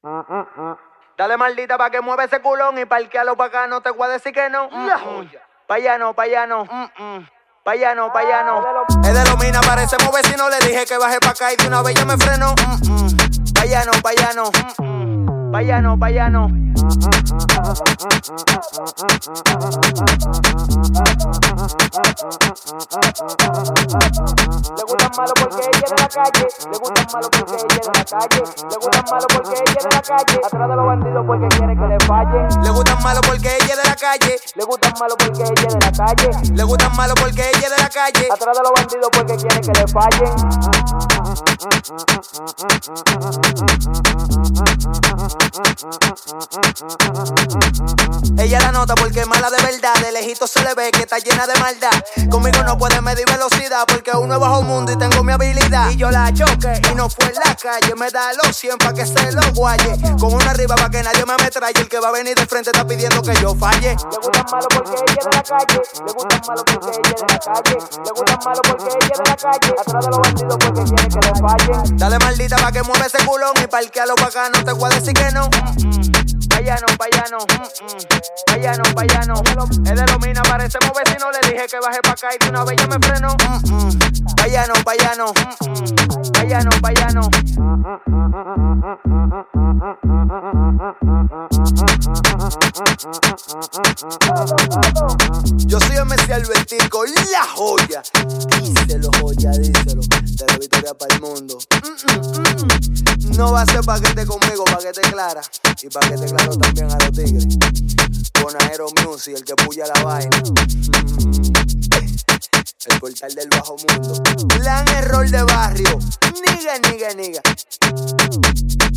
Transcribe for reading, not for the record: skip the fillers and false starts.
Dale maldita pa' que mueva ese culón y parquealo pa' acá, no te voy a decir que no. La joya. Pa' allá no, pa' allá no. Pa' allá no, pa' allá no. Es de los mina, parecemos vecinos. Le dije que baje pa' acá y de una vez ya me frenó. Pa' allá no, pa' allá no. Pa' allá no, pa' allá no. Le gustan malo porque ella es de la calle. Le gustan malo porque ella es de la calle. Le gustan malo porque ella es de la calle. Atrás de los bandidos porque quiere que le fallen. Le gustan malo porque ella es de la calle. Le gustan malo porque ella es de la calle. Le gustan malo porque ella es de la calle. Atrás de los bandidos porque quiere que le fallen. Ella la nota porque es mala de verdad. De lejito se le ve que está llena de maldad. Conmigo no puede medir velocidad porque uno es bajo mundo y tengo mi habilidad. Y yo la choque y no fue en la calle. Me da los 100 pa' que se lo guaye. Con una arriba pa' que nadie me ametralle. El que va a venir de frente está pidiendo que yo falle. Le gustan malo porque ella es de la calle. Le gustan malo porque ella es de la calle. Le gustan malo porque ella es de la calle. Atrás de los bandidos porque quiere que le fallen. Dale maldita pa' que mueva ese culón y parquealo pa' acá, no te voy a decir que no. Pa' allá no, pa' allá no. Pa' allá no, pa' allá no. Es de los mina, parecemos vecinos. Le dije que baje pa' acá y de una vez ya me frenó. Pa' allá no, pa' allá no. Pa' allá no, pa' allá no. Yo soy MC Albertico, la joya. Díselo, joya, díselo. De la Victoria para el mundo. No va a ser paquete conmigo, paquete clara. Y paquete claro también a los tigres. Con Aero Music, el que puya la vaina. El portal del bajo mundo. Plan error de barrio. Niga, niga, niga.